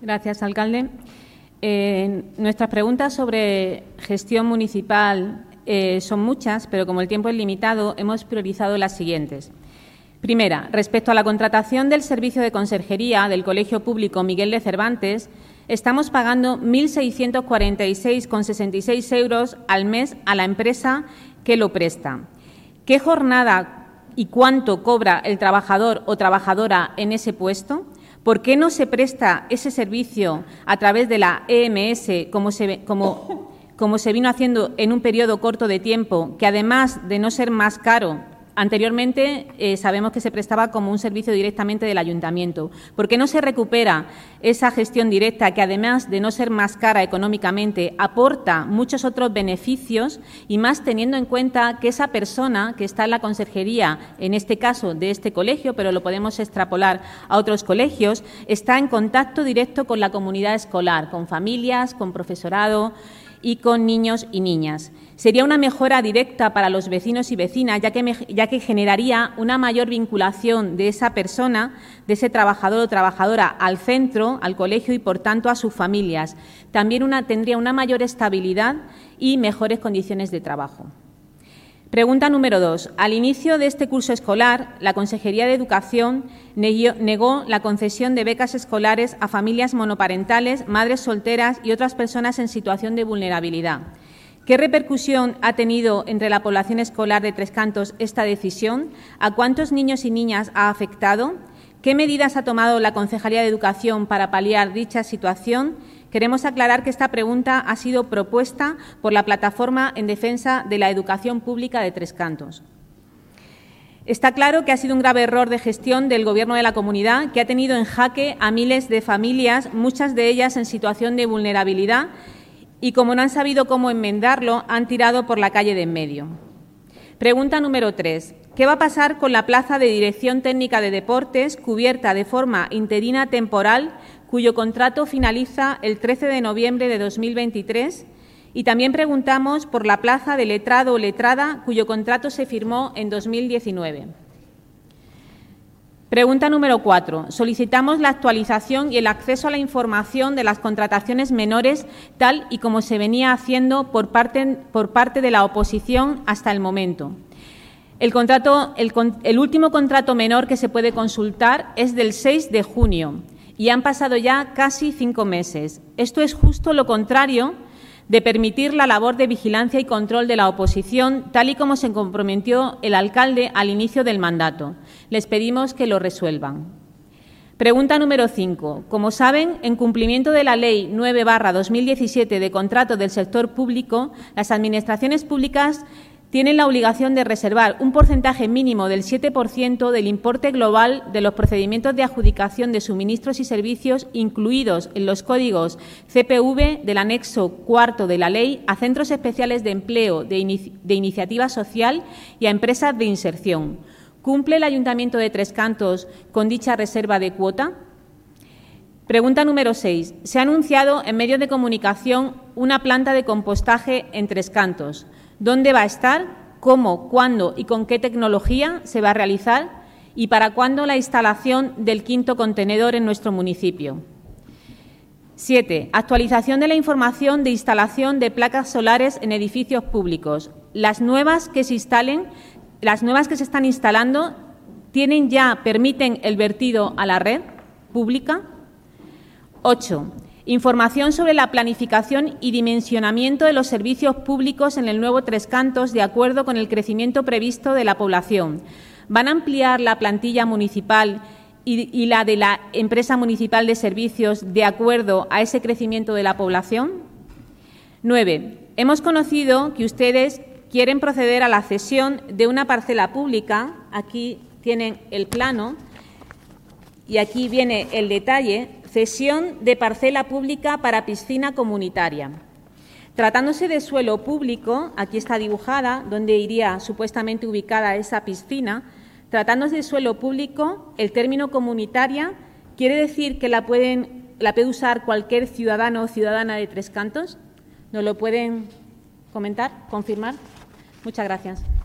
Gracias, alcalde. Nuestras preguntas sobre gestión municipal son muchas, pero como el tiempo es limitado, hemos priorizado las siguientes. Primera, respecto a la contratación del servicio de conserjería del Colegio Público Miguel de Cervantes, estamos pagando 1.646,66 euros al mes a la empresa que lo presta. ¿Qué jornada y cuánto cobra el trabajador o trabajadora en ese puesto? ¿Por qué no se presta ese servicio a través de la EMS como se vino haciendo en un periodo corto de tiempo, que además de no ser más caro, anteriormente sabemos que se prestaba como un servicio directamente del ayuntamiento? ¿Por qué no se recupera esa gestión directa que, además de no ser más cara económicamente, aporta muchos otros beneficios, y más teniendo en cuenta que esa persona que está en la conserjería, en este caso de este colegio, pero lo podemos extrapolar a otros colegios, está en contacto directo con la comunidad escolar, con familias, con profesorado y con niños y niñas? Sería una mejora directa para los vecinos y vecinas, ya que generaría una mayor vinculación de esa persona, de ese trabajador o trabajadora, al centro, al colegio y, por tanto, a sus familias. También tendría una mayor estabilidad y mejores condiciones de trabajo. Pregunta número 2. Al inicio de este curso escolar, la Consejería de Educación negó la concesión de becas escolares a familias monoparentales, madres solteras y otras personas en situación de vulnerabilidad. ¿Qué repercusión ha tenido entre la población escolar de Tres Cantos esta decisión? ¿A cuántos niños y niñas ha afectado? ¿Qué medidas ha tomado la Concejalía de Educación para paliar dicha situación? Queremos aclarar que esta pregunta ha sido propuesta por la Plataforma en Defensa de la Educación Pública de Tres Cantos. Está claro que ha sido un grave error de gestión del Gobierno de la comunidad, que ha tenido en jaque a miles de familias, muchas de ellas en situación de vulnerabilidad, y como no han sabido cómo enmendarlo, han tirado por la calle de en medio. Pregunta número 3. ¿Qué va a pasar con la plaza de Dirección Técnica de Deportes, cubierta de forma interina temporal, cuyo contrato finaliza el 13 de noviembre de 2023? Y también preguntamos por la plaza de letrado o letrada, cuyo contrato se firmó en 2019. Pregunta número 4. Solicitamos la actualización y el acceso a la información de las contrataciones menores, tal y como se venía haciendo por parte de la oposición hasta el momento. El último contrato menor que se puede consultar es del 6 de junio y han pasado ya casi 5 meses. Esto es justo lo contrario de permitir la labor de vigilancia y control de la oposición, tal y como se comprometió el alcalde al inicio del mandato. Les pedimos que lo resuelvan. Pregunta número 5. Como saben, en cumplimiento de la Ley 9/2017 de contrato del sector público, las administraciones públicas tienen la obligación de reservar un porcentaje mínimo del 7% del importe global de los procedimientos de adjudicación de suministros y servicios incluidos en los códigos CPV del anexo 4 de la ley a centros especiales de empleo de iniciativa social y a empresas de inserción. ¿Cumple el Ayuntamiento de Tres Cantos con dicha reserva de cuota? Pregunta número 6. Se ha anunciado en medios de comunicación una planta de compostaje en Tres Cantos. ¿Dónde va a estar? ¿Cómo? ¿Cuándo? ¿Y con qué tecnología se va a realizar? ¿Y para cuándo la instalación del 5º contenedor en nuestro municipio? 7. Actualización de la información de instalación de placas solares en edificios públicos. Las nuevas que se están instalando permiten el vertido a la red pública. 8. Información sobre la planificación y dimensionamiento de los servicios públicos en el nuevo Tres Cantos de acuerdo con el crecimiento previsto de la población. ¿Van a ampliar la plantilla municipal y la de la empresa municipal de servicios de acuerdo a ese crecimiento de la población? 9. Hemos conocido que ustedes quieren proceder a la cesión de una parcela pública. Aquí tienen el plano y aquí viene el detalle. Cesión de parcela pública para piscina comunitaria. Tratándose de suelo público, aquí está dibujada donde iría supuestamente ubicada esa piscina. Tratándose de suelo público, el término comunitaria quiere decir que la puede usar cualquier ciudadano o ciudadana de Tres Cantos. ¿Nos lo pueden comentar, confirmar? Muchas gracias.